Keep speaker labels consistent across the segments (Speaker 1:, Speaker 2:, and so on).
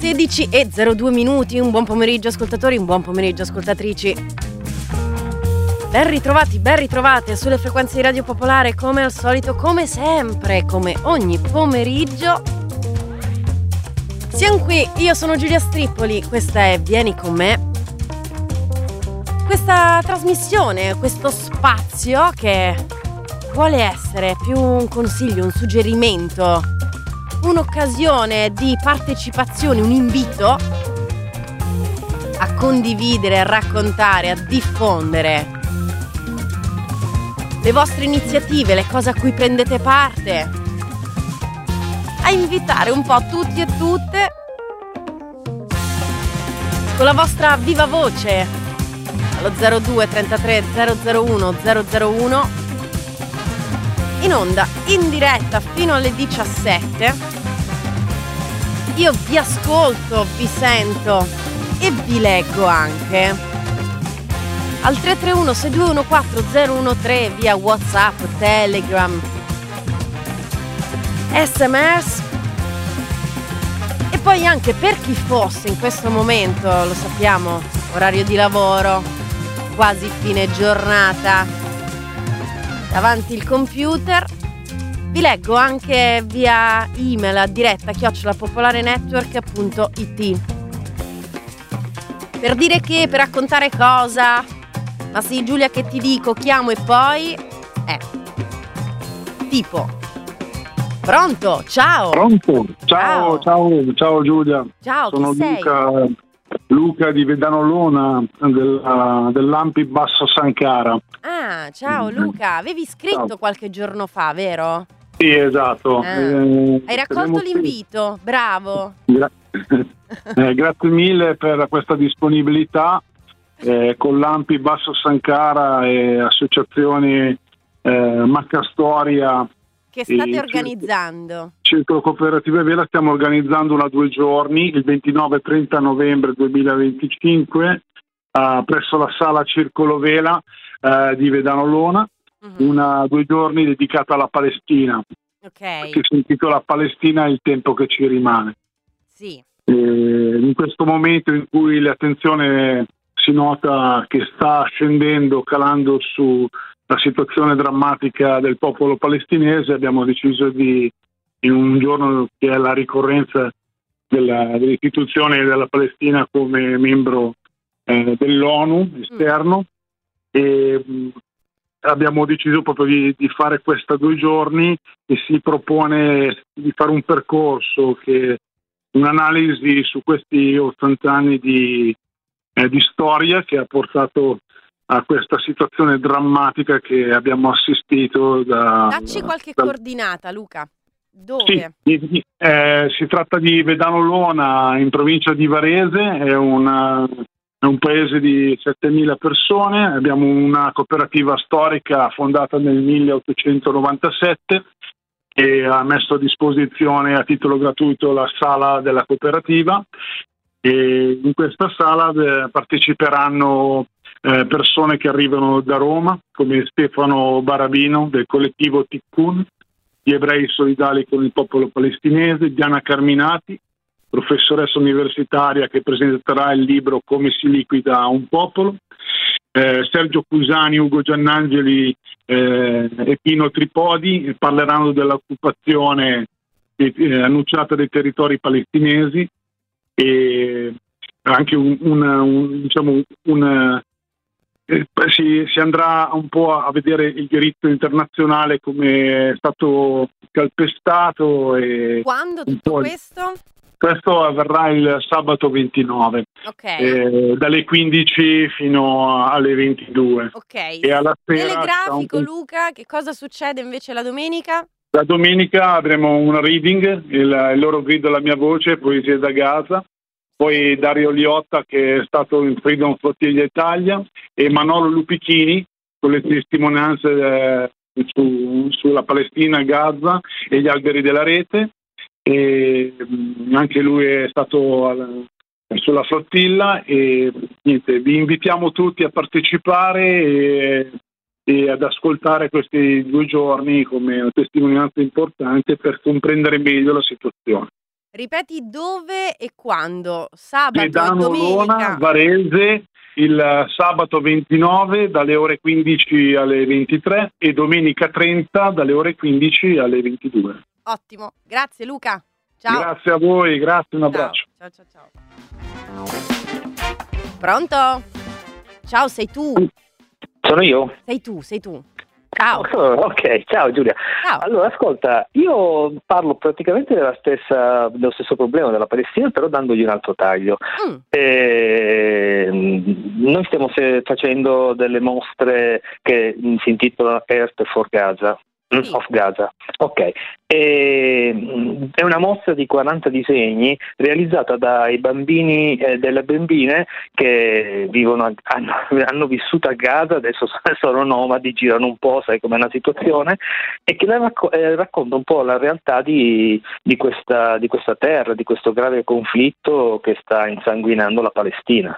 Speaker 1: 16:02, un buon pomeriggio ascoltatori, un buon pomeriggio ascoltatrici. Ben ritrovate sulle frequenze di Radio Popolare, come al solito, come sempre, come ogni pomeriggio. Siamo qui, io sono Giulia Strippoli, questa è Vieni con me. Questa trasmissione, questo spazio che vuole essere più un consiglio, un suggerimento, un'occasione di partecipazione, un invito a condividere, a raccontare, a diffondere le vostre iniziative, le cose a cui prendete parte, a invitare un po' tutti e tutte con la vostra viva voce allo 02 33 001 001 in onda, in diretta fino alle 17. Io vi ascolto, vi sento e vi leggo anche al 331 6214 013 via WhatsApp, Telegram, SMS. E poi anche per chi fosse in questo momento, lo sappiamo, orario di lavoro, quasi fine giornata, davanti il computer, vi leggo anche via email a diretta @popolarenetwork.it per dire che, per raccontare cosa. Ma sì, Giulia, che ti dico, chiamo e poi tipo pronto, ciao.
Speaker 2: Pronto, ciao Giulia.
Speaker 1: Ciao,
Speaker 2: sono
Speaker 1: chi sei?
Speaker 2: Luca di Vedano Lona dell'Ampi Basso Sancara.
Speaker 1: Ah, ciao Luca, avevi scritto qualche giorno fa, vero?
Speaker 2: Sì, esatto.
Speaker 1: Hai raccolto l'invito, bravo.
Speaker 2: Grazie mille per questa disponibilità. Con l'Ampi Basso Sancara e associazioni Maccastoria
Speaker 1: che state organizzando?
Speaker 2: Circolo Cooperative Vela, stiamo organizzando una 2 giorni, il 29 e 30 novembre 2025 presso la sala Circolo Vela di Vedano Lona, una 2 giorni dedicata alla Palestina, che si intitola Palestina e il tempo che ci rimane.
Speaker 1: Sì.
Speaker 2: In questo momento in cui l'attenzione si nota che sta scendendo, calando sulla situazione drammatica del popolo palestinese, abbiamo deciso in un giorno che è la ricorrenza dell'istituzione della Palestina come membro dell'ONU esterno, e abbiamo deciso proprio di fare questa 2 giorni, e si propone di fare un percorso, un'analisi su questi 80 anni di storia che ha portato a questa situazione drammatica che abbiamo assistito.
Speaker 1: Dacci qualche coordinata, Luca. Dove?
Speaker 2: Sì, si tratta di Vedano Lona, in provincia di Varese, è un paese di 7.000 persone. Abbiamo una cooperativa storica fondata nel 1897 che ha messo a disposizione a titolo gratuito la sala della cooperativa, e in questa sala parteciperanno persone che arrivano da Roma, come Stefano Barabino del collettivo Tikkun, gli ebrei solidali con il popolo palestinese, Diana Carminati, professoressa universitaria che presenterà il libro Come si liquida un popolo, Sergio Cusani, Ugo Giannangeli e Pino Tripodi parleranno dell'occupazione annunciata dei territori palestinesi, e anche si andrà un po' a vedere il diritto internazionale come è stato calpestato.
Speaker 1: Quando tutto questo?
Speaker 2: Questo avverrà il sabato 29, dalle 15 fino alle 22.
Speaker 1: Ok,
Speaker 2: e alla sera
Speaker 1: telegrafico Luca, che cosa succede invece la domenica?
Speaker 2: La domenica avremo un reading, il loro grido la mia voce, poesie da Gaza, poi Dario Liotta che è stato in Freedom Flottiglia Italia, e Manolo Lupichini con le testimonianze sulla Palestina, Gaza e gli alberi della rete, e anche lui è stato sulla flottilla. E niente, vi invitiamo tutti a partecipare e ad ascoltare questi 2 giorni come una testimonianza importante per comprendere meglio la situazione.
Speaker 1: Ripeti dove e quando? Sabato e
Speaker 2: Gaetano
Speaker 1: domenica.
Speaker 2: Lona, Varese, il sabato 29 dalle ore 15 alle 23 e domenica 30 dalle ore 15 alle 22.
Speaker 1: Ottimo, grazie Luca. Ciao.
Speaker 2: Grazie a voi, grazie, un abbraccio.
Speaker 1: Ciao. Pronto? Ciao, sei tu?
Speaker 3: Sono io?
Speaker 1: Sei tu. Ciao.
Speaker 3: Ok, ciao Giulia.
Speaker 1: Ciao.
Speaker 3: Allora, ascolta, io parlo praticamente dello stesso problema della Palestina, però dandogli un altro taglio. Noi stiamo facendo delle mostre che si intitolano Earth for Gaza. Of Gaza, ok. È una mostra di 40 disegni realizzata dai bambini e delle bambine che hanno vissuto a Gaza, adesso sono nomadi, girano un po', sai com'è la situazione, e che racconta un po' la realtà di questa terra, di questo grave conflitto che sta insanguinando la Palestina.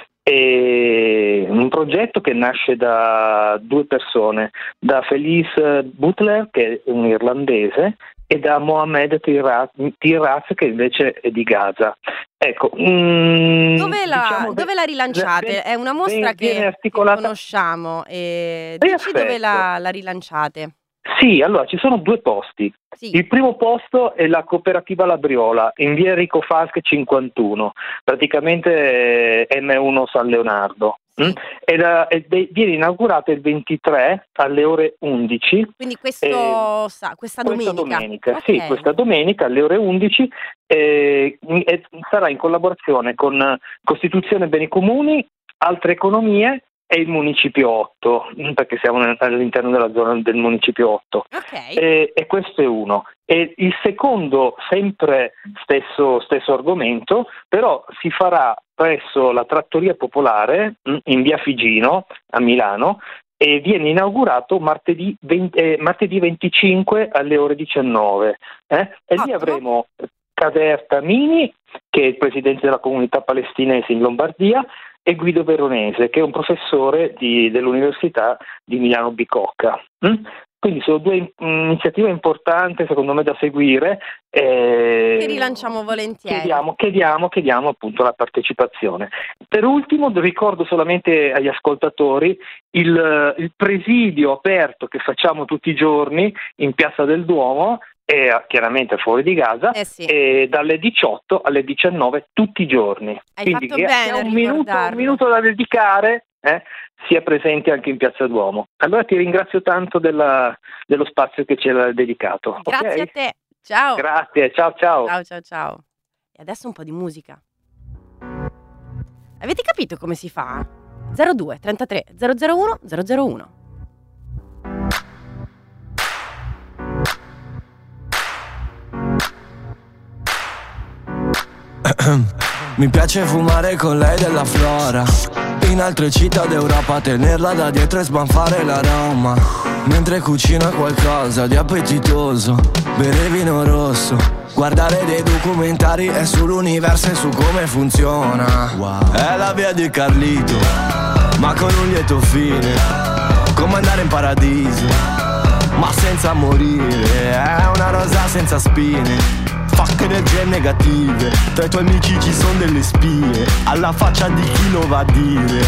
Speaker 3: È un progetto che nasce da due persone, da Felice Butler, che è un irlandese, e da Mohamed Tiraz, che invece è di Gaza. Ecco,
Speaker 1: dove la rilanciate? È una mostra che conosciamo. Dici dove la rilanciate?
Speaker 3: Sì, allora ci sono due posti. Sì. Il primo posto è la cooperativa Labriola in via Enrico Fasche 51, praticamente M1 San Leonardo. Sì. Viene inaugurato il 23 alle ore 11.
Speaker 1: Quindi questa domenica.
Speaker 3: Okay. Sì, questa domenica alle ore 11 sarà in collaborazione con Costituzione Beni Comuni, Altre Economie e il Municipio 8, perché siamo all'interno della zona del Municipio 8.
Speaker 1: Okay.
Speaker 3: E questo è uno. E il secondo, sempre stesso argomento, però si farà presso la Trattoria Popolare in via Figino a Milano e viene inaugurato martedì 25 alle ore 19. E lì avremo Kader Tamini, che è il presidente della comunità palestinese in Lombardia, e Guido Veronese, che è un professore dell'Università di Milano Bicocca. Quindi sono due iniziative importanti secondo me da seguire.
Speaker 1: Che rilanciamo volentieri.
Speaker 3: Chiediamo appunto la partecipazione. Per ultimo ricordo solamente agli ascoltatori il presidio aperto che facciamo tutti i giorni in Piazza del Duomo, e chiaramente fuori di Gaza,
Speaker 1: sì.
Speaker 3: Dalle 18 alle 19 tutti i giorni.
Speaker 1: Hai
Speaker 3: quindi
Speaker 1: fatto bene a
Speaker 3: un minuto da dedicare, sia presente anche in Piazza Duomo. Allora ti ringrazio tanto dello spazio che ci hai dedicato.
Speaker 1: Grazie,
Speaker 3: okay?
Speaker 1: a te, ciao.
Speaker 3: Grazie, ciao.
Speaker 1: Ciao. E adesso un po' di musica. Avete capito come si fa? 02 33 001 001.
Speaker 4: Mi piace fumare con lei della flora, in altre città d'Europa tenerla da dietro e sbanfare l'aroma, mentre cucina qualcosa di appetitoso, bere vino rosso, guardare dei documentari e sull'universo e su come funziona. È la via di Carlito, ma con un lieto fine, come andare in paradiso, ma senza morire. È una rosa senza spine, fuck energie negative, tra i tuoi amici ci sono delle spie, alla faccia di chi lo va a dire.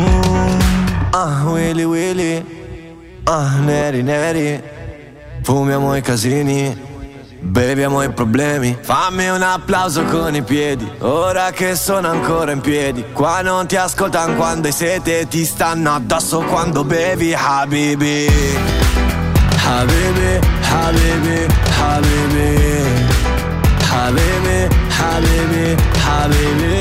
Speaker 4: Willy, neri, fumiamo i casini, beviamo i problemi. Fammi un applauso con i piedi, ora che sono ancora in piedi. Qua non ti ascoltano quando hai sete, ti stanno addosso quando bevi. Habibi, Habibi, Habibi, Habibi, Habibi, Habibi, Habibi,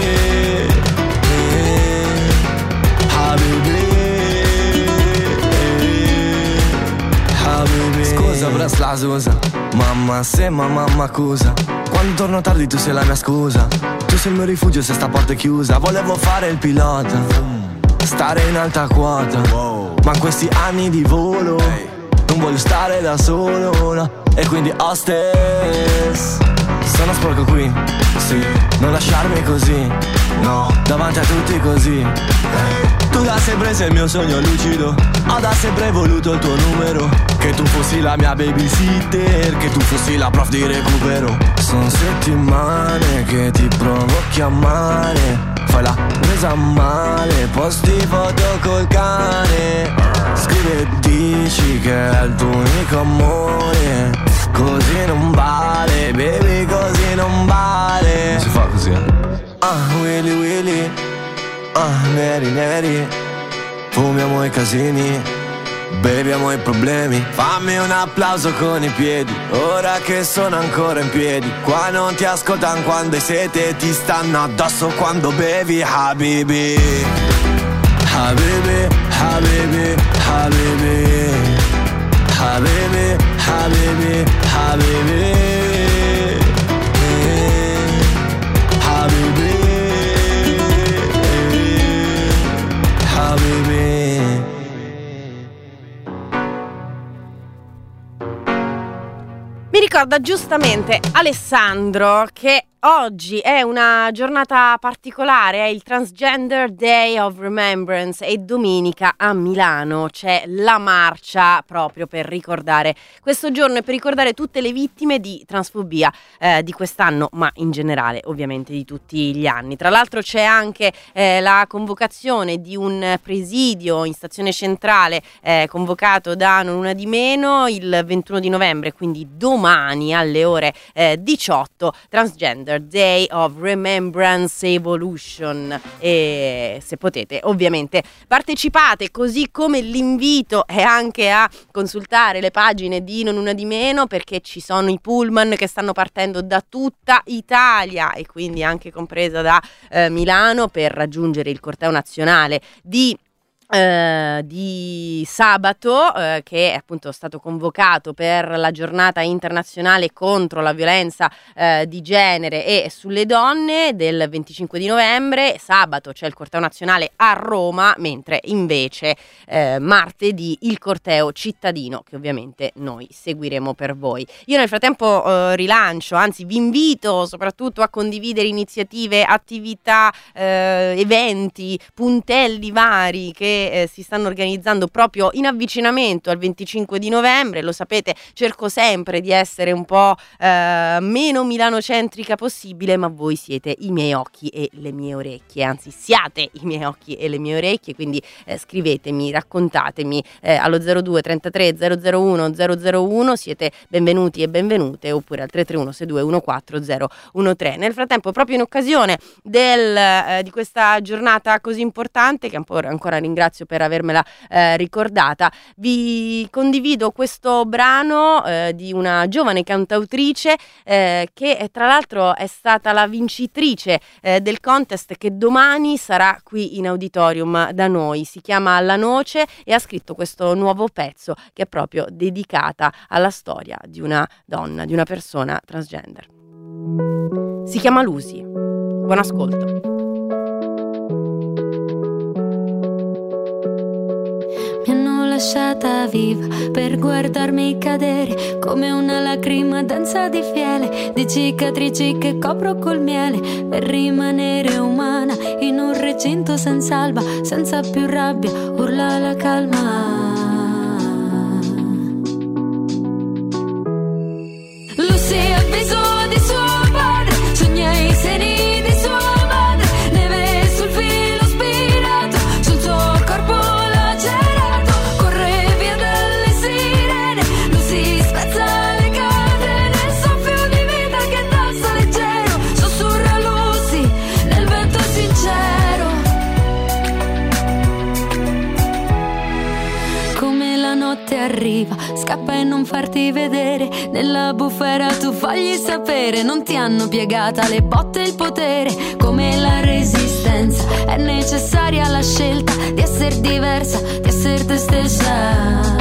Speaker 4: Habibi. Scusa Bresla, Susa, mamma se mamma accusa. Quando torno tardi tu sei la mia scusa, tu sei il mio rifugio se sta porta è chiusa. Volevo fare il pilota, stare in alta quota, ma in questi anni di volo non voglio stare da solo, no. E quindi hostess, sono sporco qui, sì, non lasciarmi così, no, davanti a tutti così. Tu Tu da sempre sei il mio sogno lucido, ho da sempre voluto il tuo numero, che tu fossi la mia babysitter, che tu fossi la prof di recupero. Sono settimane che ti provo a chiamare, fai la presa male, posti foto col cane, scrivi e dici che è il tuo unico amore. Così non vale, baby, così non vale. Non si fa così, Willy Willy, neri neri, fumiamo i casini, beviamo i problemi. Fammi un applauso con i piedi, ora che sono ancora in piedi. Qua non ti ascoltano quando hai sete, ti stanno addosso quando bevi. Habibi, Habibi, Habibi, Habibi, Habibi, Habibi, Habibi, Habibi, Habibi.
Speaker 1: Mi ricorda giustamente Alessandro che oggi è una giornata particolare, è il Transgender Day of Remembrance e domenica a Milano c'è la marcia proprio per ricordare questo giorno e per ricordare tutte le vittime di transfobia di quest'anno, ma in generale ovviamente di tutti gli anni. Tra l'altro c'è anche la convocazione di un presidio in stazione centrale convocato da Non Una Di Meno il 21 di novembre, quindi domani alle ore 18, Transgender Day of Remembrance Evolution, e se potete ovviamente partecipate, così come l'invito è anche a consultare le pagine di Non Una Di Meno, perché ci sono i pullman che stanno partendo da tutta Italia e quindi anche compresa da Milano per raggiungere il corteo nazionale di sabato che è appunto stato convocato per la giornata internazionale contro la violenza di genere e sulle donne del 25 di novembre. Sabato c'è il corteo nazionale a Roma, mentre invece martedì il corteo cittadino, che ovviamente noi seguiremo per voi. Io nel frattempo rilancio, anzi vi invito soprattutto a condividere iniziative, attività, eventi, puntelli vari che si stanno organizzando proprio in avvicinamento al 25 di novembre. Lo sapete, cerco sempre di essere un po' meno milanocentrica possibile, ma voi siete i miei occhi e le mie orecchie, anzi siate i miei occhi e le mie orecchie, quindi scrivetemi, raccontatemi allo 02 33 001 001, siete benvenuti e benvenute, oppure al 331 6214 013. Nel frattempo, proprio in occasione di questa giornata così importante, che ancora ringrazio per avermela ricordata, vi condivido questo brano di una giovane cantautrice che tra l'altro è stata la vincitrice del contest che domani sarà qui in auditorium da noi. Si chiama La Noce e ha scritto questo nuovo pezzo che è proprio dedicata alla storia di una donna, di una persona transgender. Si chiama Lucy. Buon ascolto.
Speaker 5: Mi hanno lasciata viva per guardarmi cadere come una lacrima densa di fiele, di cicatrici che copro col miele, per rimanere umana in un recinto senza alba, senza più rabbia, urla la calma. Lucy ha bisogno di suo padre, sogna i seni di sua madre, neve sul filo spinato, sul suo corpo lacerato, corre via dalle sirene, Lucy spezza le catene, soffio di vita che danza leggero, sussurra Lucy nel vento sincero. Come la notte arriva, scappa e non farti vedere, nella bufera tu fagli sapere, non ti hanno piegata le botte e il potere, come la resistenza è necessaria la scelta di essere diversa, di essere te stessa.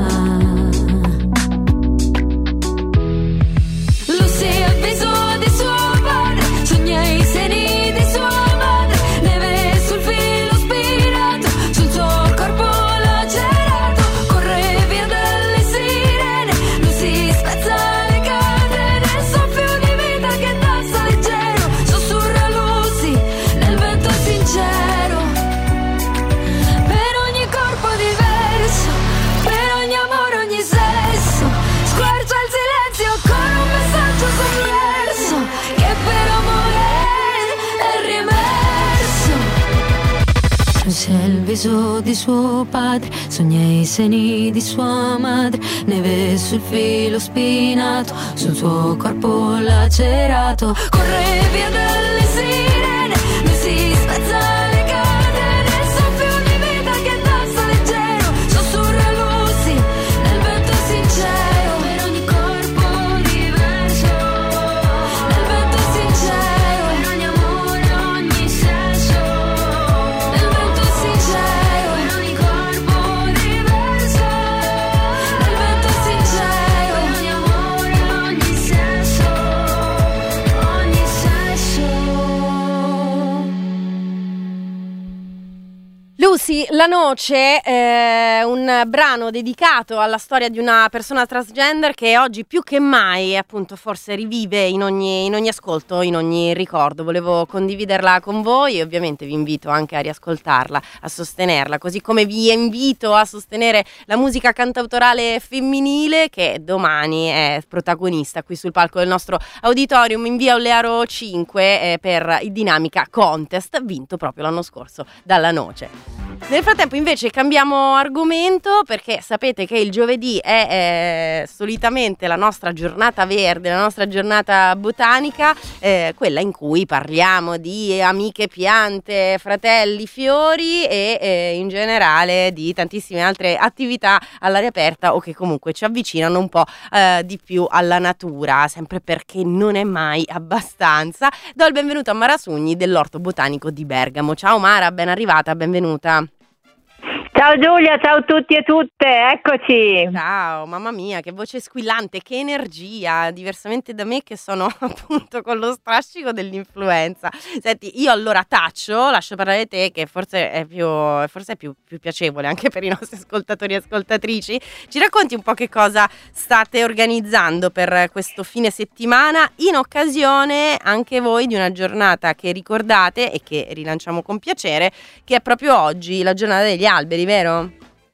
Speaker 5: Lucy ha bisogno di suo padre, sogna i seni di sua madre, neve sul filo spinato, sul suo corpo lacerato, corre via dalle sirene, Lucy spezza le catene, soffio di vita che danza leggero, sussurra Lucy nel vento sincero. viso di suo padre, sogna i seni di sua madre, neve sul filo spinato, sul suo corpo lacerato. Corre via dalle sirene, lui si spezza le catene, soffio di vita che danza leggero, sussurra luci nel vento sincero, per ogni corpo diverso, nel vento sincero, per ogni amore, ogni senso, nel vento sincero, per ogni corpo diverso, nel vento sincero, per ogni amore, ogni senso, ogni senso.
Speaker 1: Lucy, La Noce è un brano dedicato alla storia di una persona transgender che oggi più che mai appunto forse rivive in ogni ascolto, in ogni ricordo. Volevo condividerla con voi e ovviamente vi invito anche a riascoltarla, a sostenerla, così come vi invito a sostenere la musica cantautorale femminile che domani è protagonista qui sul palco del nostro auditorium in via Olearo 5 per il Dinamica Contest, vinto proprio l'anno scorso dalla Noce. Nel frattempo invece cambiamo argomento, perché sapete che il giovedì è solitamente la nostra giornata verde, la nostra giornata botanica, quella in cui parliamo di amiche piante, fratelli fiori e in generale di tantissime altre attività all'aria aperta o che comunque ci avvicinano un po' di più alla natura, sempre perché non è mai abbastanza. Do il benvenuto a Mara Sugni dell'Orto Botanico di Bergamo. Ciao Mara, ben arrivata, benvenuta.
Speaker 6: Ciao Giulia, ciao a tutti e tutte, eccoci.
Speaker 1: Ciao, mamma mia, che voce squillante, che energia, diversamente da me che sono appunto con lo strascico dell'influenza. Senti, io allora taccio, lascio parlare te che forse è più piacevole anche per i nostri ascoltatori e ascoltatrici. Ci racconti un po' che cosa state organizzando per questo fine settimana in occasione anche voi di una giornata che ricordate e che rilanciamo con piacere, che è proprio oggi, la giornata degli alberi, vero?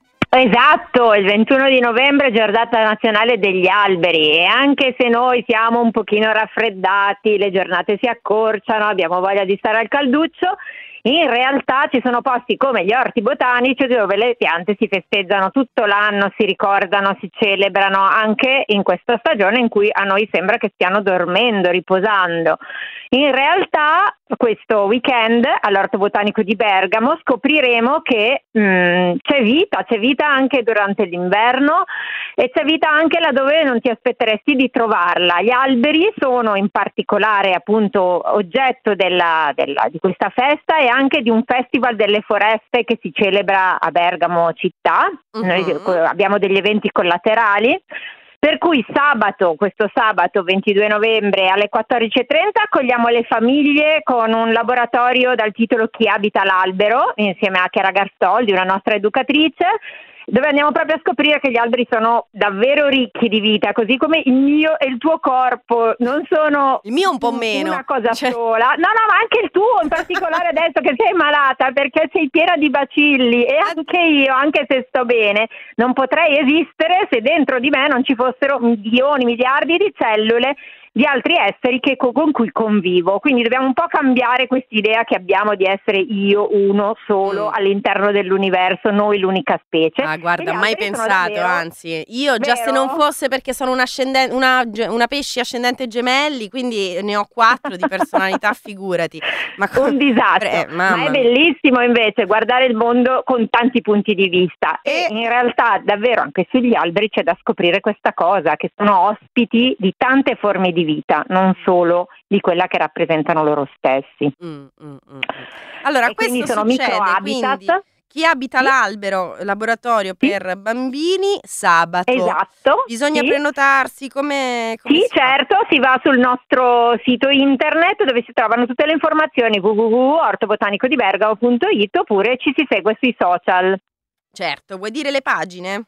Speaker 6: Esatto, il 21 di novembre giornata nazionale degli alberi e anche se noi siamo un pochino raffreddati, le giornate si accorciano, abbiamo voglia di stare al calduccio, in realtà ci sono posti come gli orti botanici dove le piante si festeggiano tutto l'anno, si ricordano, si celebrano anche in questa stagione in cui a noi sembra che stiano dormendo, riposando. In realtà questo weekend all'Orto Botanico di Bergamo scopriremo che c'è vita anche durante l'inverno e c'è vita anche laddove non ti aspetteresti di trovarla. Gli alberi sono in particolare appunto oggetto di questa festa e anche di un festival delle foreste che si celebra a Bergamo città. Noi abbiamo degli eventi collaterali. Per cui questo sabato 22 novembre alle 14:30 accogliamo le famiglie con un laboratorio dal titolo Chi abita l'albero, insieme a Chiara Garstoldi, una nostra educatrice, dove andiamo proprio a scoprire che gli alberi sono davvero ricchi di vita, così come il mio e il tuo corpo non sono
Speaker 1: il mio un po' meno
Speaker 6: una cosa sola. No, ma anche il tuo, in particolare adesso che sei malata, perché sei piena di bacilli e anche io, anche se sto bene, non potrei esistere se dentro di me non ci fossero milioni, miliardi di cellule di altri esseri con cui convivo. Quindi dobbiamo un po' cambiare quest'idea che abbiamo di essere io uno solo all'interno dell'universo, noi l'unica specie.
Speaker 1: Ah, guarda, mai pensato, davvero, anzi, io già se non fosse perché sono una pesci ascendente gemelli, quindi ne ho 4 di personalità, figurati.
Speaker 6: Un disastro, ma è bellissimo invece guardare il mondo con tanti punti di vista e in realtà davvero anche sugli alberi c'è da scoprire questa cosa, che sono ospiti di tante forme di vita, non solo di quella che rappresentano loro stessi.
Speaker 1: Allora,
Speaker 6: e
Speaker 1: questo
Speaker 6: sono microhabitat.
Speaker 1: Chi abita l'albero, laboratorio per bambini, sabato.
Speaker 6: Esatto.
Speaker 1: Bisogna prenotarsi come
Speaker 6: sì, certo, si va sul nostro sito internet dove si trovano tutte le informazioni www.ortobotanicodibergamo.it oppure ci si segue sui social.
Speaker 1: Certo, vuoi dire le pagine?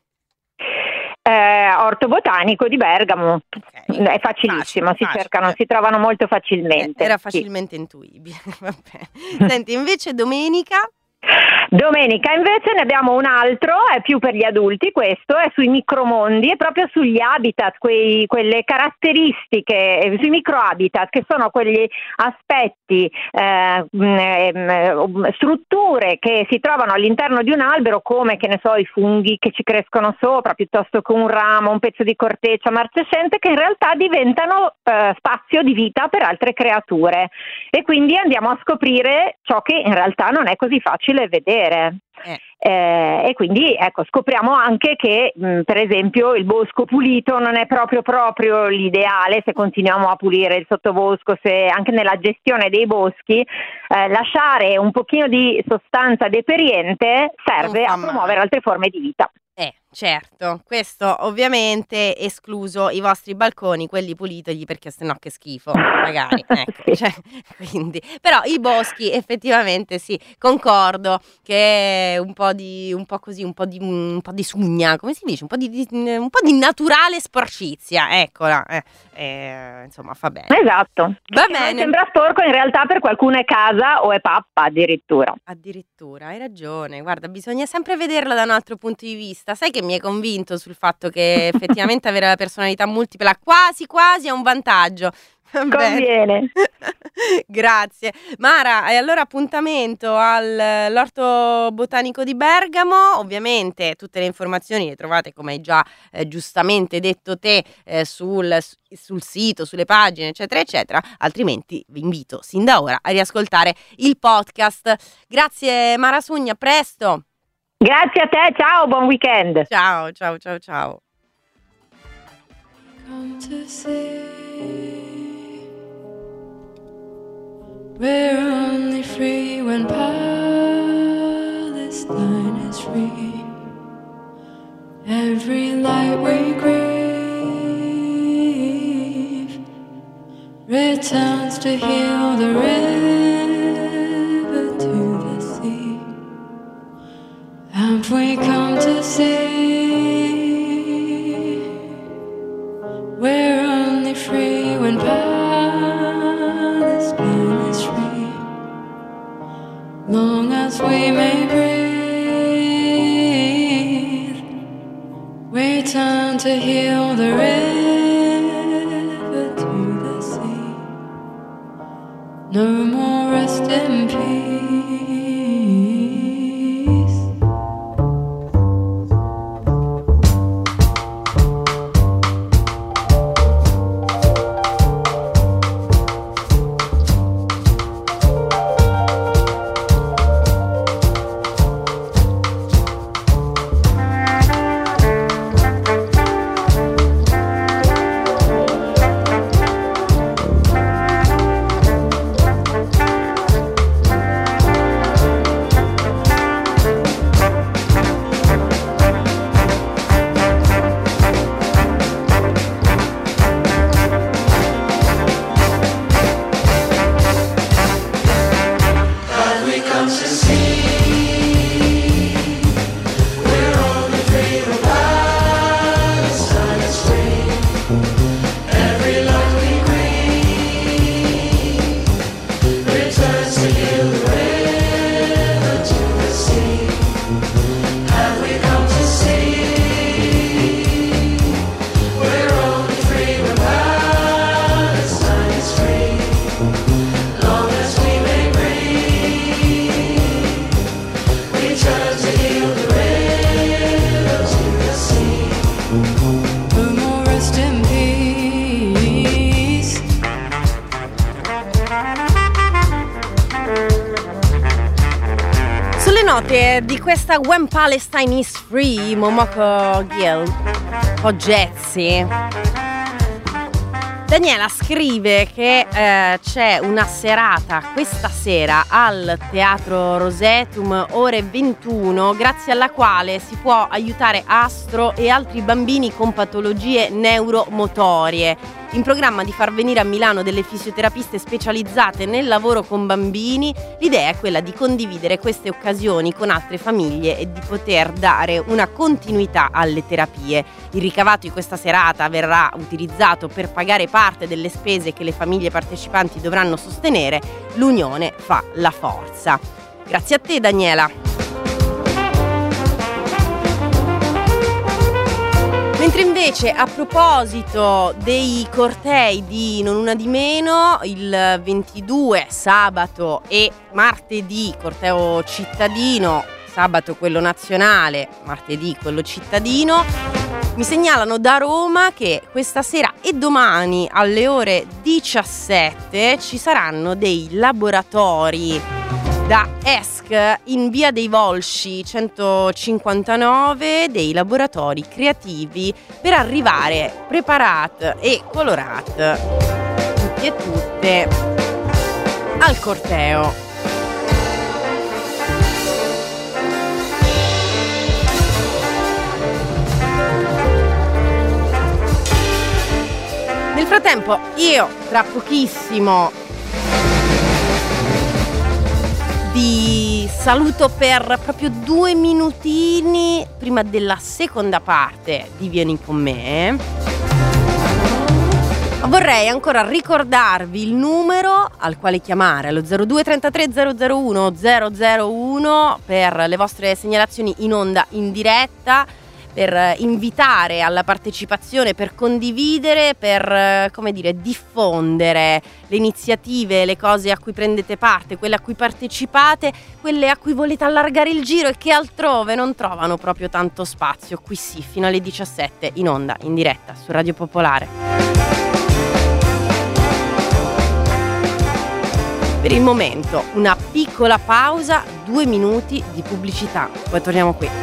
Speaker 6: Orto Botanico di Bergamo, è facilissimo, si trovano molto facilmente.
Speaker 1: Era facilmente intuibile. Vabbè. Senti, invece domenica?
Speaker 6: Domenica invece ne abbiamo un altro, è più per gli adulti, questo è sui micromondi e proprio sugli habitat, quelle caratteristiche, sui microhabitat, che sono quegli aspetti, strutture che si trovano all'interno di un albero, come, che ne so, i funghi che ci crescono sopra, piuttosto che un ramo, un pezzo di corteccia marcescente, che in realtà diventano spazio di vita per altre creature, e quindi andiamo a scoprire ciò che in realtà non è così facile vedere. E quindi ecco, scopriamo anche che per esempio il bosco pulito non è proprio l'ideale se continuiamo a pulire il sottobosco, se anche nella gestione dei boschi lasciare un pochino di sostanza deperiente serve a promuovere altre forme di vita.
Speaker 1: Certo, questo ovviamente escluso i vostri balconi, quelli pulitogli, perché sennò che schifo, magari, ecco, cioè, quindi, però i boschi effettivamente sì, concordo che un po' di sugna, come si dice, un po' di naturale sporcizia, eccola, insomma, fa bene.
Speaker 6: Esatto.
Speaker 1: Va bene.
Speaker 6: Sembra sporco, in realtà per qualcuno è casa o è pappa addirittura.
Speaker 1: Addirittura, hai ragione, guarda, bisogna sempre vederla da un altro punto di vista. Sai che mi hai convinto sul fatto che effettivamente avere la personalità multipla quasi è un vantaggio.
Speaker 6: Conviene.
Speaker 1: Grazie Mara, e allora appuntamento all'Orto Botanico di Bergamo. Ovviamente tutte le informazioni le trovate, come hai già giustamente detto te, sul sito, sulle pagine, eccetera eccetera, altrimenti vi invito sin da ora a riascoltare il podcast. Grazie Mara Sugni, a presto.
Speaker 6: Grazie a te, ciao, buon weekend.
Speaker 1: Ciao.
Speaker 5: Come to see we're only free when Palestine is free. Every light we grieve returns to heal the river to the sea. And we come to see we're only free when Palestine is free. Long as we may breathe, we turn to heal the river to the sea. No more rest in peace.
Speaker 1: Di questa When Palestine is Free, Momoko Gill, o Jazzy. Daniela scrive che c'è una serata questa sera al Teatro Rosetum, ore 21, grazie alla quale si può aiutare Astro e altri bambini con patologie neuromotorie. In programma di far venire a Milano delle fisioterapiste specializzate nel lavoro con bambini. L'idea è quella di condividere queste occasioni con altre famiglie e di poter dare una continuità alle terapie. Il ricavato di questa serata verrà utilizzato per pagare parte delle spese che le famiglie partecipanti dovranno sostenere. L'unione fa la forza. Grazie a te, Daniela. Mentre invece, a proposito dei cortei di Non Una Di Meno, il 22 sabato e martedì corteo cittadino, sabato quello nazionale, martedì quello cittadino, mi segnalano da Roma che questa sera e domani alle ore 17 ci saranno dei laboratori da ESC in via dei Volsci 159, dei laboratori creativi per arrivare preparati e colorati tutti e tutte al corteo. Nel frattempo io tra pochissimo vi saluto per proprio 2 minutini prima della seconda parte di Vieni con me. Vorrei ancora ricordarvi il numero al quale chiamare, allo 02 33 001 001 per le vostre segnalazioni in onda in diretta, per invitare alla partecipazione, per condividere, per diffondere le iniziative, le cose a cui prendete parte, quelle a cui partecipate, quelle a cui volete allargare il giro e che altrove non trovano proprio tanto spazio. Qui sì, fino alle 17 in onda, in diretta su Radio Popolare. Per il momento una piccola pausa, 2 minuti di pubblicità, poi torniamo qui.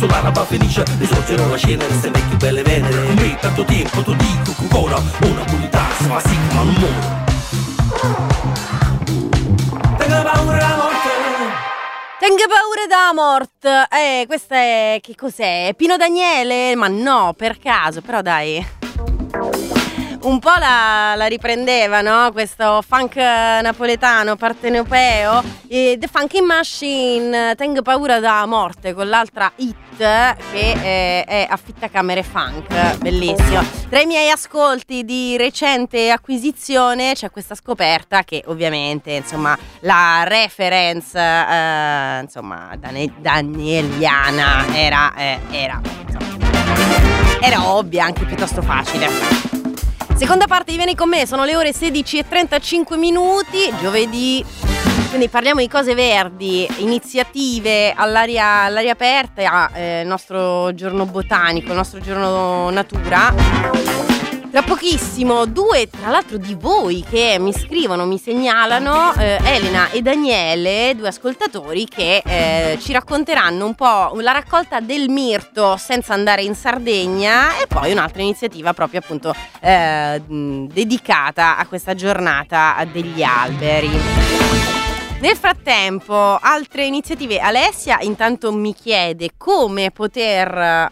Speaker 7: sull'araba felice risorgerò la cena di ste vecchie belle venere. Con me tanto tempo ti dico che ancora una purità si fa sì ma non muore. Tengo paura della morte.
Speaker 1: Tengo paura della morte. Questa è, che cos'è? Pino Daniele? Ma no, per caso, però dai, un po' la riprendeva, no? Questo funk napoletano, partenopeo, The Funky Machine, Tengo paura della morte, con l'altra hit che è Affittacamere Funk, bellissimo. Tra i miei ascolti di recente acquisizione c'è questa scoperta che ovviamente, insomma, la reference, insomma, danieliana era ovvia, anche piuttosto facile. Seconda parte di Vieni con me, sono le ore 16:35, giovedì, quindi parliamo di cose verdi, iniziative all'aria aperta, il nostro giorno botanico, il nostro giorno natura. Tra pochissimo, due tra l'altro di voi che mi scrivono, mi segnalano, Elena e Daniele, due ascoltatori che ci racconteranno un po' la raccolta del mirto senza andare in Sardegna e poi un'altra iniziativa proprio appunto dedicata a questa giornata giornata degli alberi. Nel frattempo, altre iniziative. Alessia intanto mi chiede come poter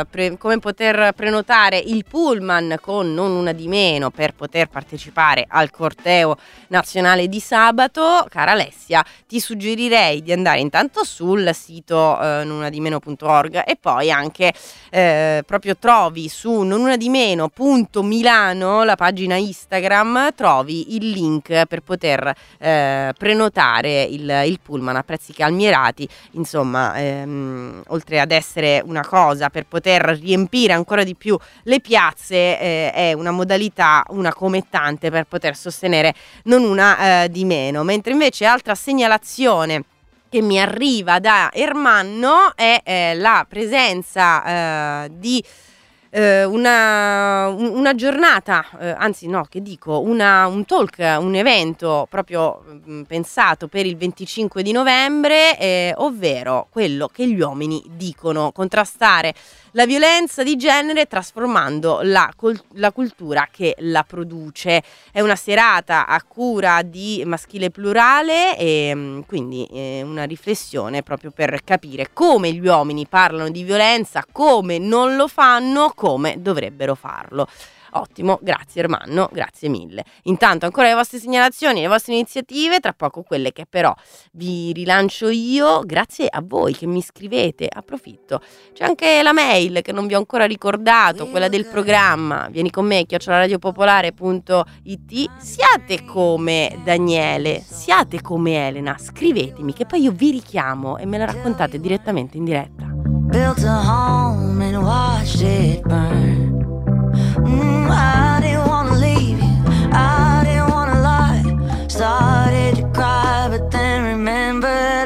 Speaker 1: prenotare il pullman con non una di meno per poter partecipare al corteo nazionale di sabato. Cara Alessia, ti suggerirei di andare intanto sul sito nonunadimeno.org e poi anche proprio trovi su nonunadimeno.milano, la pagina Instagram, trovi il link per poter prenotare il pullman a prezzi calmierati. Insomma, oltre ad essere una cosa per poter riempire ancora di più le piazze, è una modalità, una commettante per poter sostenere non una di meno. Mentre invece altra segnalazione che mi arriva da Ermanno è la presenza di una giornata, anzi no, che dico, un talk, un evento proprio pensato per il 25 di novembre, ovvero quello che gli uomini dicono: contrastare la violenza di genere trasformando la cultura che la produce. È una serata a cura di Maschile Plurale e quindi una riflessione proprio per capire come gli uomini parlano di violenza, come non lo fanno, come dovrebbero farlo. Ottimo, grazie Ermanno, grazie mille. Intanto ancora le vostre segnalazioni, le vostre iniziative, tra poco quelle che però vi rilancio io, grazie a voi che mi scrivete, approfitto. C'è anche la mail che non vi ho ancora ricordato, quella del programma, vieni con me, @radiopopolare.it. Siate come Daniele, siate come Elena, scrivetemi che poi io vi richiamo e me la raccontate direttamente in diretta.
Speaker 8: Built a home and watched it burn. I didn't wanna leave you, I didn't wanna lie. Started to cry, but then remembered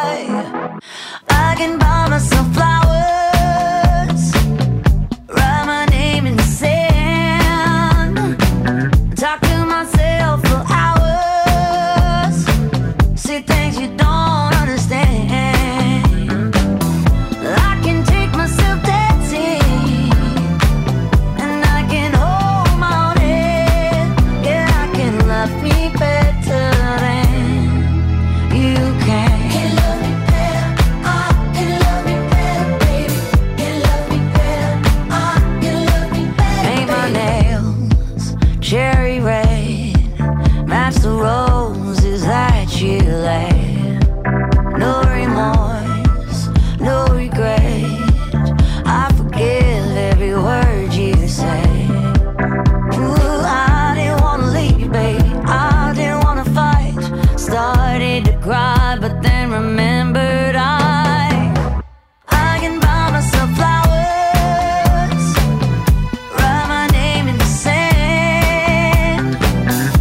Speaker 8: I can buy myself flowers, write my name in the sand, talk to myself for hours, see things you don't understand. I can take myself dancing, cherry red, match the roses that you laid. No remorse, no regret, I forgive every word you say. Ooh, I didn't wanna leave, baby, I didn't wanna fight. Started to cry, but then remembered I can buy myself flowers.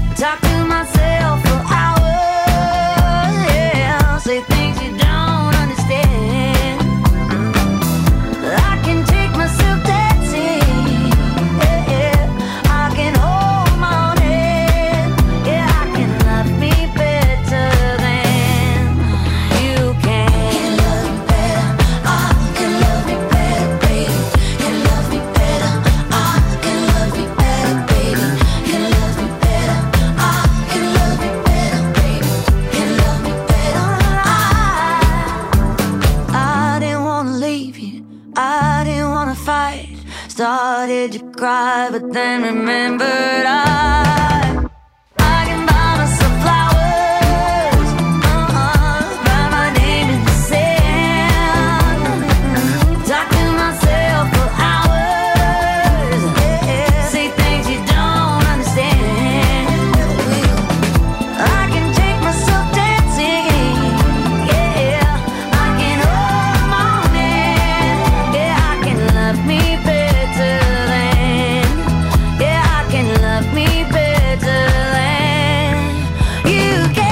Speaker 8: Say things you don't understand. to cry, but then remembered I can buy myself flowers, write my name in the sand, talk to myself for hours, say things you don't understand. I can take myself dancing, I can hold my own hand, I can love me better than, I can love me better than you can.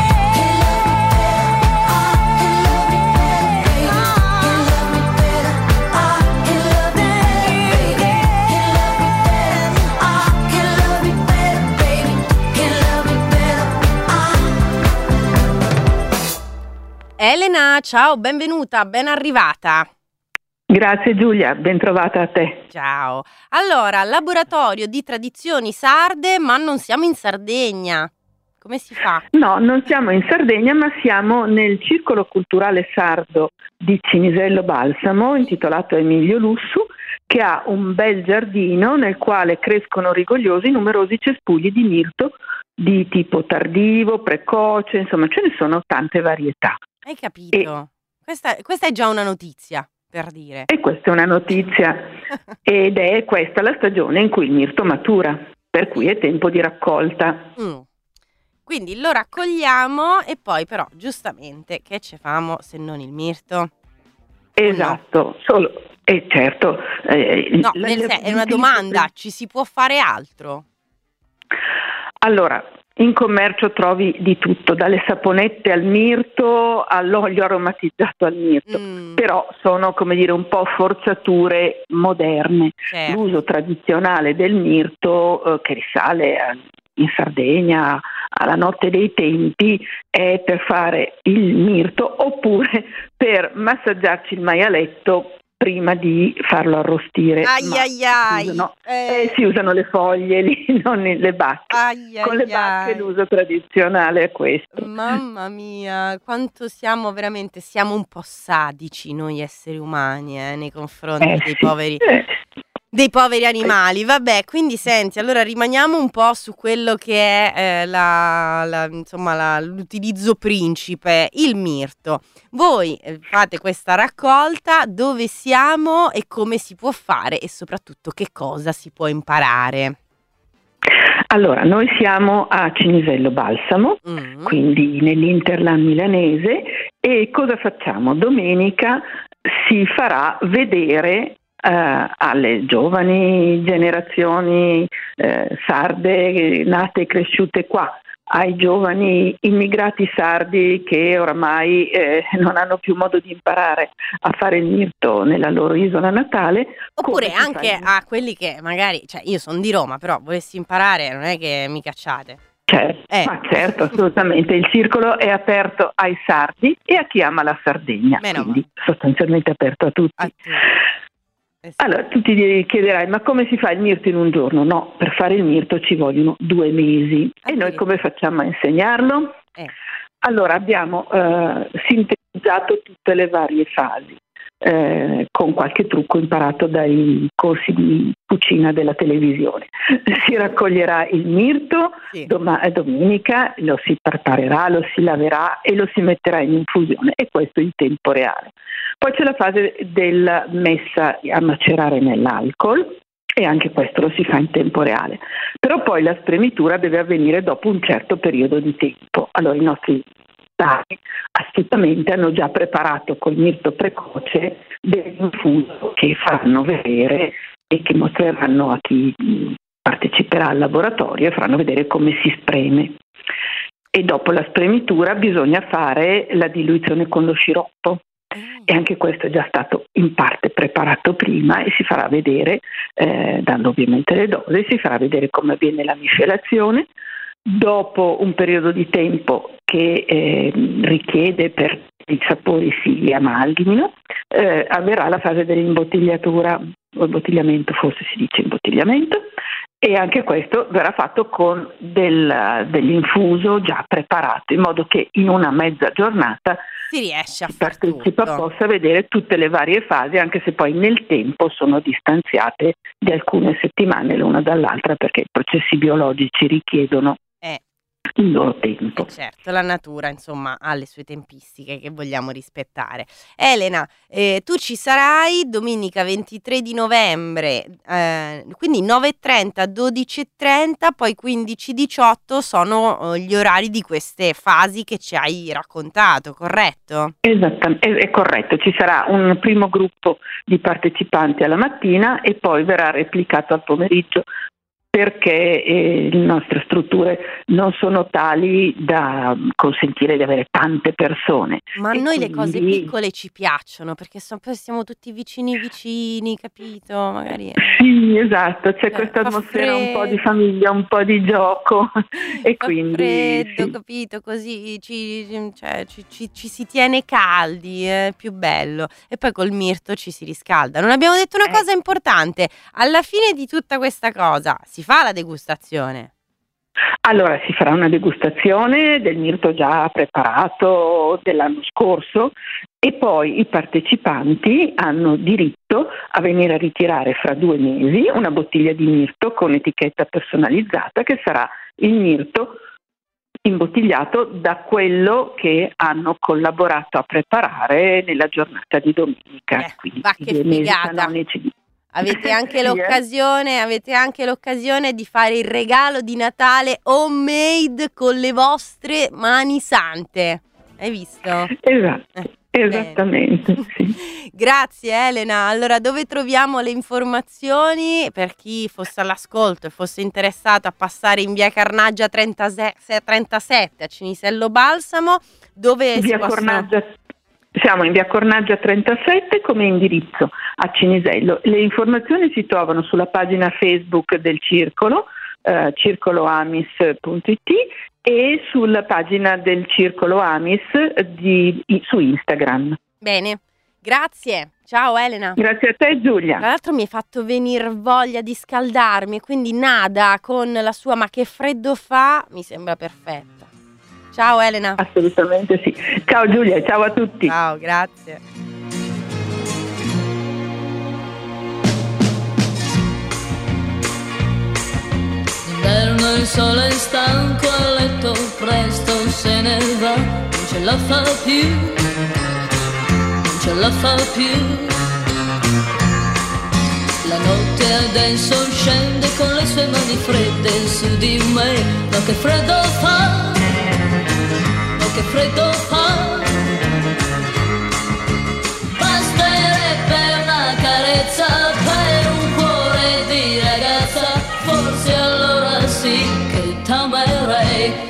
Speaker 1: Elena, ciao, benvenuta, ben arrivata.
Speaker 9: Grazie Giulia, ben trovata a te.
Speaker 1: Ciao. Allora, laboratorio di tradizioni sarde, ma non siamo in Sardegna. Come si fa?
Speaker 9: No, non siamo in Sardegna, ma siamo nel Circolo Culturale Sardo di Cinisello Balsamo, intitolato Emilio Lussu, che ha un bel giardino nel quale crescono rigogliosi numerosi cespugli di mirto di tipo tardivo, precoce, insomma ce ne sono tante varietà.
Speaker 1: Hai capito? Questa è già una notizia, per dire.
Speaker 9: E questa è una notizia ed è questa la stagione in cui il mirto matura, per cui è tempo di raccolta.
Speaker 1: Quindi lo raccogliamo e poi però giustamente che ci famo se non il mirto?
Speaker 9: Esatto, solo certo.
Speaker 1: No, è una domanda, ci si può fare altro?
Speaker 9: Allora, in commercio trovi di tutto, dalle saponette al mirto, all'olio aromatizzato al mirto, però sono, come dire, un po' forzature moderne.
Speaker 1: Certo.
Speaker 9: L'uso tradizionale del mirto, che risale in Sardegna alla notte dei tempi, è per fare il mirto oppure per massaggiarci il maialetto prima di farlo arrostire. Si usano le foglie lì, non le bacche. Con le bacche l'uso tradizionale è questo.
Speaker 1: Mamma mia, quanto siamo un po' sadici noi esseri umani nei confronti dei poveri animali. Vabbè, quindi senti, allora rimaniamo un po' su quello che è l'utilizzo principe, il mirto. Voi fate questa raccolta, dove siamo e come si può fare e soprattutto che cosa si può imparare?
Speaker 9: Allora, noi siamo a Cinisello Balsamo, quindi nell'Interland milanese, e cosa facciamo? Domenica si farà vedere alle giovani generazioni sarde nate e cresciute qua, ai giovani immigrati sardi che oramai non hanno più modo di imparare a fare il mirto nella loro isola natale.
Speaker 1: Oppure anche a quelli che magari, cioè io sono di Roma, però volessi imparare non è che mi cacciate.
Speaker 9: Ma certo, assolutamente, il circolo è aperto ai sardi e a chi ama la Sardegna, quindi sostanzialmente aperto a tutti. Allora, tu ti chiederai, ma come si fa il mirto in un giorno? No, per fare il mirto ci vogliono 2 mesi. E noi come facciamo a insegnarlo? Allora, abbiamo sintetizzato tutte le varie fasi, con qualche trucco imparato dai corsi di cucina della televisione. Si raccoglierà il mirto domenica, lo si preparerà, lo si laverà e lo si metterà in infusione, e questo in tempo reale. Poi c'è la fase della messa a macerare nell'alcol, e anche questo lo si fa in tempo reale. Però poi la spremitura deve avvenire dopo un certo periodo di tempo. Allora i nostri astutamente hanno già preparato col mirto precoce dell'infuso che faranno vedere e che mostreranno a chi parteciperà al laboratorio, e faranno vedere come si spreme. E dopo la spremitura bisogna fare la diluizione con lo sciroppo, e anche questo è già stato in parte preparato prima, e si farà vedere, dando ovviamente le dosi, si farà vedere come avviene la miscelazione. Dopo un periodo di tempo che richiede per i sapori si amalgamino, avverrà la fase dell'imbottigliatura, o imbottigliamento, forse si dice imbottigliamento, E anche questo verrà fatto con dell'infuso già preparato, in modo che in una mezza giornata
Speaker 1: si riesce a
Speaker 9: chi partecipa possa vedere tutte le varie fasi, anche se poi nel tempo sono distanziate di alcune settimane l'una dall'altra, perché i processi biologici richiedono il loro tempo.
Speaker 1: Certo, la natura insomma ha le sue tempistiche che vogliamo rispettare. Elena, tu ci sarai domenica 23 di novembre, quindi 9:30, 12:30, poi 15-18 sono gli orari di queste fasi che ci hai raccontato, corretto?
Speaker 9: Esattamente, è corretto, ci sarà un primo gruppo di partecipanti alla mattina e poi verrà replicato al pomeriggio, perché le nostre strutture non sono tali da consentire di avere tante persone.
Speaker 1: Ma a noi le cose piccole ci piacciono, perché siamo tutti vicini, capito? Magari
Speaker 9: sì, esatto, c'è questa atmosfera un po' di famiglia, un po' di gioco e quindi
Speaker 1: freddo,
Speaker 9: sì.
Speaker 1: capito? Così ci si tiene caldi, è più bello. E poi col mirto ci si riscalda. Non abbiamo detto una cosa importante: alla fine di tutta questa cosa si fa la degustazione.
Speaker 9: Allora si farà una degustazione del mirto già preparato dell'anno scorso e poi i partecipanti hanno diritto a venire a ritirare fra 2 mesi una bottiglia di mirto con etichetta personalizzata, che sarà il mirto imbottigliato da quello che hanno collaborato a preparare nella giornata di domenica. Quindi
Speaker 1: va che figata! Avete anche l'occasione di fare il regalo di Natale homemade con le vostre mani sante. Hai visto?
Speaker 9: Esatto. Esattamente, sì.
Speaker 1: Grazie Elena. Allora, dove troviamo le informazioni per chi fosse all'ascolto e fosse interessato a passare in via Carnaggia 37 a Cinisello Balsamo? Dove
Speaker 9: via Cornaggia, siamo in via Cornaggia 37 come indirizzo a Cinisello. Le informazioni si trovano sulla pagina Facebook del circolo, circoloamis.it, e sulla pagina del Circolo Amis su Instagram.
Speaker 1: Bene, grazie. Ciao Elena.
Speaker 9: Grazie a te Giulia.
Speaker 1: Tra l'altro mi hai fatto venire voglia di scaldarmi, quindi Nada con la sua "ma che freddo fa" mi sembra perfetta. Ciao Elena.
Speaker 9: Assolutamente sì. Ciao Giulia, ciao a tutti.
Speaker 1: Ciao, grazie.
Speaker 5: D'inverno il sole è stanco, a letto presto se ne va, non ce la fa più, non ce la fa più. La notte adesso scende con le sue mani fredde su di me, ma che freddo fa, ma che freddo fa. Basterebbe una carezza per un cuore di ragazza, forse allora sì che t'amerei.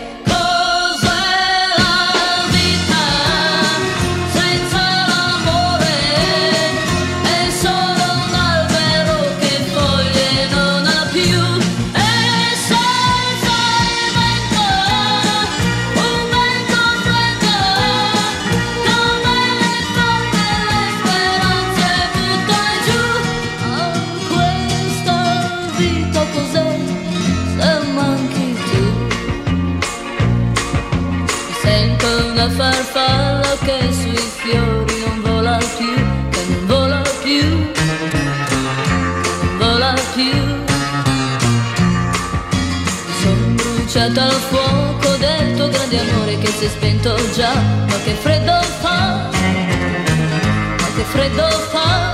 Speaker 5: Farfalla che sui fiori non vola più, che non vola più, che non vola più. Sono bruciata al fuoco del tuo grande amore che si è spento già, ma che freddo fa, ma che freddo fa.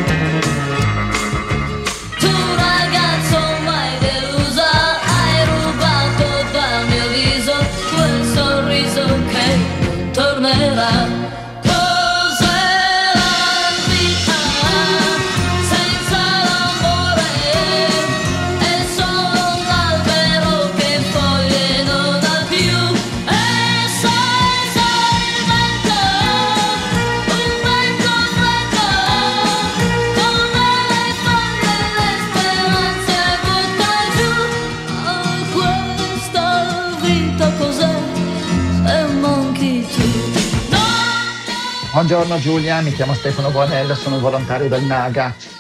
Speaker 5: Tu ragazzo mai delusa, hai rubato dal mio viso quel sorriso che tornerà. Cos'è la vita senza l'amore? È solo un albero che foglie non ha più, e senza il vento, un vento freddo, come le foglie le speranze butta giù. Oh, questa vita cos'è? Se manchi tu.
Speaker 10: Buongiorno Giulia, mi chiamo Stefano Guarella, sono volontario del NAGA.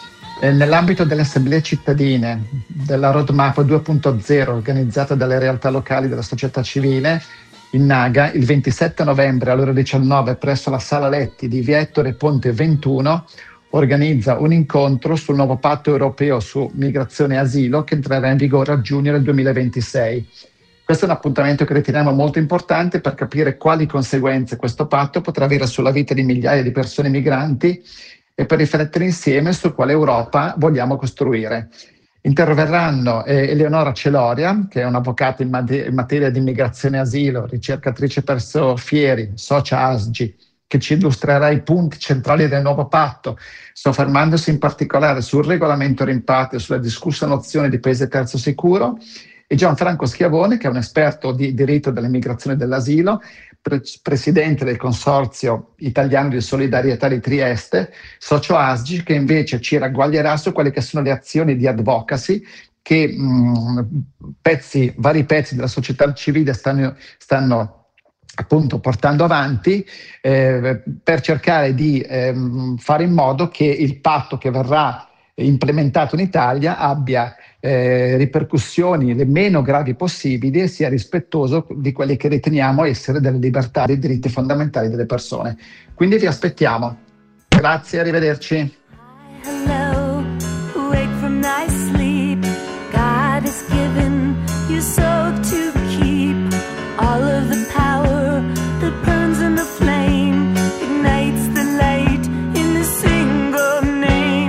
Speaker 10: Nell'ambito delle assemblee cittadine della Roadmap 2.0 organizzata dalle realtà locali della società civile, in Naga, il 27 novembre alle ore 19 presso la Sala Letti di Via Ettore Ponte 21, organizza un incontro sul nuovo patto europeo su migrazione e asilo che entrerà in vigore a giugno del 2026. Questo è un appuntamento che riteniamo molto importante per capire quali conseguenze questo patto potrà avere sulla vita di migliaia di persone migranti e per riflettere insieme su quale Europa vogliamo costruire. Interverranno Eleonora Celoria, che è un'avvocata in materia di immigrazione e asilo, ricercatrice presso Fieri, socia ASGI, che ci illustrerà i punti centrali del nuovo patto, soffermandosi in particolare sul regolamento rimpatrio e sulla discussa nozione di paese terzo sicuro, e Gianfranco Schiavone, che è un esperto di diritto dell'immigrazione e dell'asilo, presidente del Consorzio Italiano di Solidarietà di Trieste, socio ASGI, che invece ci ragguaglierà su quelle che sono le azioni di advocacy che vari pezzi della società civile stanno appunto portando avanti per cercare di fare in modo che il patto che verrà implementato in Italia abbia ripercussioni le meno gravi possibili e sia rispettoso di quelli che riteniamo essere delle libertà e dei diritti fondamentali delle persone. Quindi vi aspettiamo. Grazie, arrivederci.
Speaker 5: Hello, wake from nice sleep. God has given you so to keep all of the power that burns in the flame, ignites the light in a single name.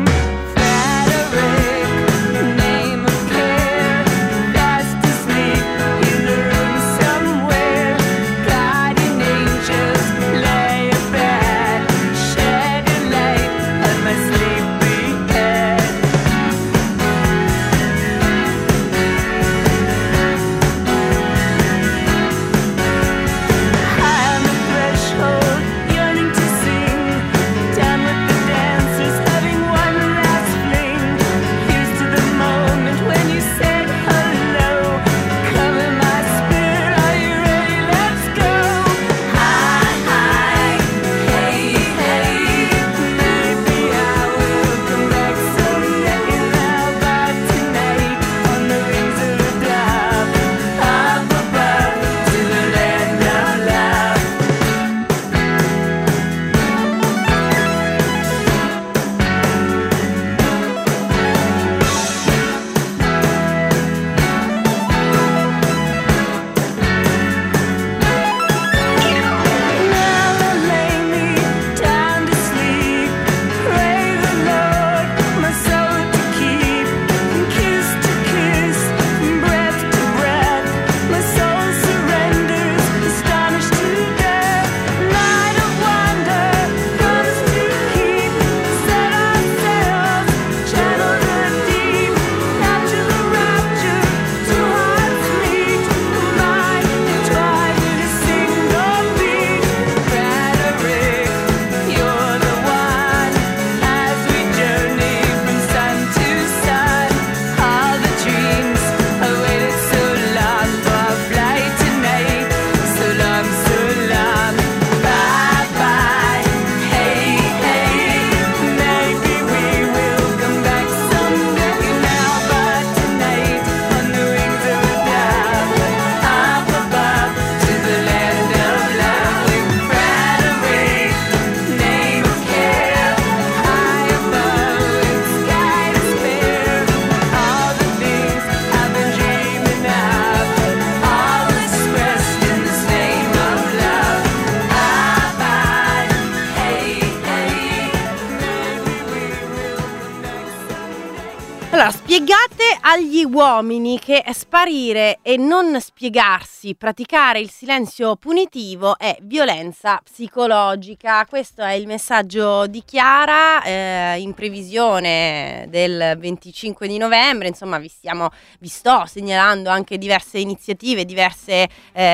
Speaker 1: Allora, spiegate agli uomini che sparire e non spiegarsi, praticare il silenzio punitivo è violenza psicologica. Questo è il messaggio di Chiara in previsione del 25 di novembre. Insomma, vi sto segnalando anche diverse iniziative, diverse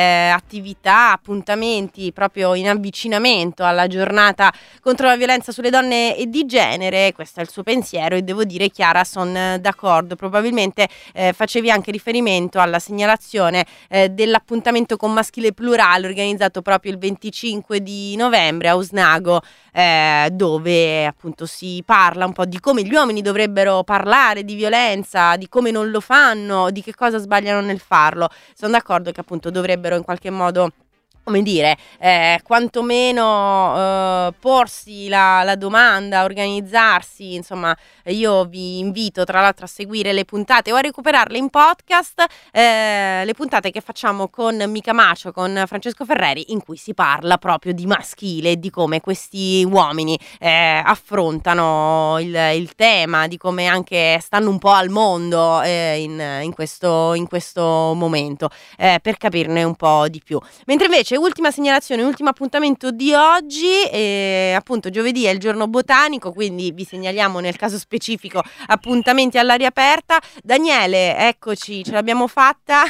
Speaker 1: attività, appuntamenti proprio in avvicinamento alla giornata contro la violenza sulle donne e di genere. Questo è il suo pensiero e devo dire, Chiara, sono d'accordo. Probabilmente giustamente facevi anche riferimento alla segnalazione dell'appuntamento con Maschile Plurale organizzato proprio il 25 di novembre a Osnago, dove appunto si parla un po' di come gli uomini dovrebbero parlare di violenza, di come non lo fanno, di che cosa sbagliano nel farlo. Sono d'accordo che appunto dovrebbero in qualche modo, come dire, quantomeno porsi la domanda, organizzarsi. Insomma, io vi invito tra l'altro a seguire le puntate o a recuperarle in podcast, le puntate che facciamo con Mica Macio, con Francesco Ferreri, in cui si parla proprio di maschile, di come questi uomini affrontano il tema, di come anche stanno un po' al mondo in questo momento, per capirne un po' di più. Mentre invece ultima segnalazione, ultimo appuntamento di oggi, appunto giovedì è il giorno botanico, quindi vi segnaliamo nel caso specifico appuntamenti all'aria aperta. Daniele, eccoci, ce l'abbiamo fatta,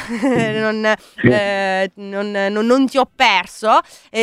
Speaker 1: non ti ho perso.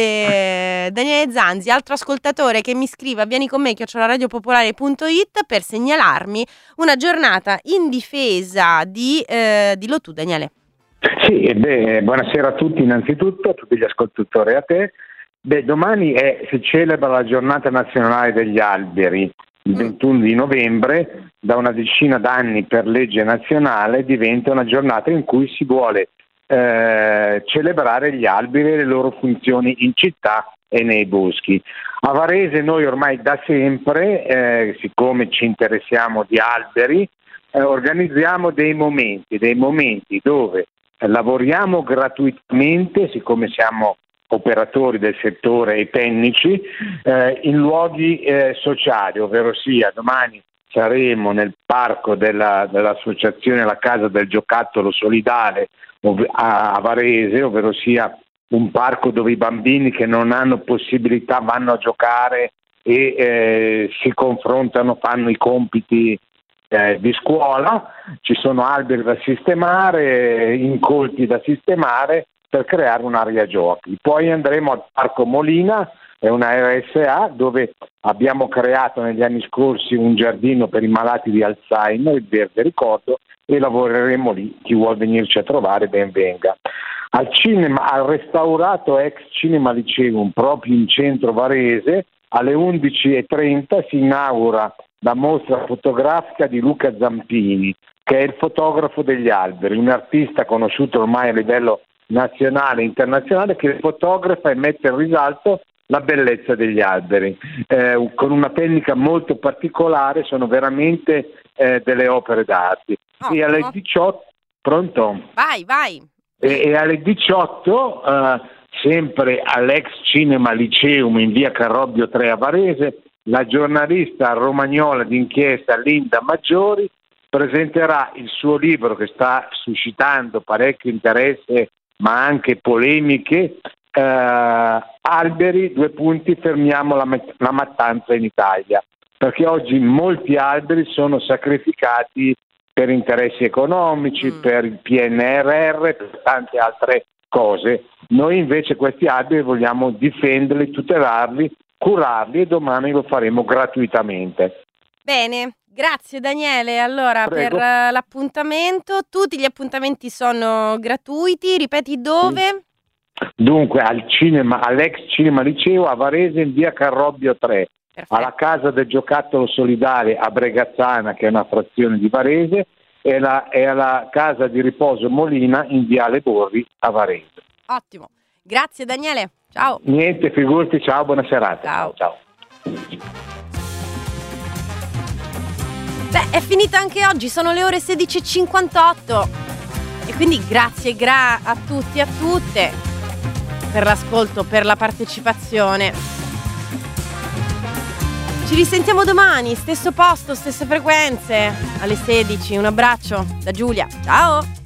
Speaker 1: Daniele Zanzi, altro ascoltatore che mi scrive: vieni con me @radiopopolare.it per segnalarmi una giornata in difesa di dillo tu, Daniele.
Speaker 11: Sì, buonasera a tutti innanzitutto, a tutti gli ascoltatori e a te. Domani si celebra la giornata nazionale degli alberi, il 21 di novembre, da una decina d'anni per legge nazionale diventa una giornata in cui si vuole celebrare gli alberi e le loro funzioni in città e nei boschi. A Varese noi ormai da sempre, siccome ci interessiamo di alberi, organizziamo dei momenti dove lavoriamo gratuitamente, siccome siamo operatori del settore e tecnici, in luoghi sociali, ovvero sia domani saremo nel parco dell'associazione La Casa del Giocattolo Solidale a Varese, ovvero sia un parco dove i bambini che non hanno possibilità vanno a giocare e si confrontano, fanno i compiti di scuola. Ci sono alberi da sistemare, incolti da sistemare per creare un'area giochi. Poi andremo al Parco Molina, è una RSA dove abbiamo creato negli anni scorsi un giardino per i malati di Alzheimer, il Verde Ricordo, e lavoreremo lì. Chi vuol venirci a trovare ben venga. Al cinema, al restaurato ex Cinema Liceum, proprio in centro Varese, alle 11:30 si inaugura la mostra fotografica di Luca Zampini, che è il fotografo degli alberi, un artista conosciuto ormai a livello nazionale e internazionale, che fotografa e mette in risalto la bellezza degli alberi, con una tecnica molto particolare. Sono veramente delle opere d'arte.
Speaker 1: Oh,
Speaker 11: e alle 18, pronto?
Speaker 1: Vai.
Speaker 11: E alle 18, sempre all'ex Cinema Liceum in via Carrobbio 3 a Varese, la giornalista romagnola d'inchiesta Linda Maggiori presenterà il suo libro, che sta suscitando parecchio interesse ma anche polemiche, Alberi, fermiamo la mattanza in Italia, perché oggi molti alberi sono sacrificati per interessi economici, per il PNRR, per tante altre cose. Noi invece questi alberi vogliamo difenderli, tutelarli, curarli, e domani lo faremo gratuitamente.
Speaker 1: Bene, grazie Daniele. Allora,
Speaker 11: prego,
Speaker 1: per l'appuntamento, tutti gli appuntamenti sono gratuiti, ripeti dove?
Speaker 11: Dunque all'ex Cinema Liceo a Varese in via Carrobbio 3, alla Casa del Giocattolo Solidale a Bregazzana, che è una frazione di Varese, e alla Casa di Riposo Molina in viale Borri a Varese.
Speaker 1: Ottimo, grazie Daniele, ciao.
Speaker 11: Niente, figurati, ciao, buona serata. Ciao.
Speaker 1: Beh, è finita anche oggi, sono le ore 16:58 e quindi grazie a tutti e a tutte per l'ascolto, per la partecipazione. Ci risentiamo domani, stesso posto, stesse frequenze, alle 16. Un abbraccio da Giulia, ciao!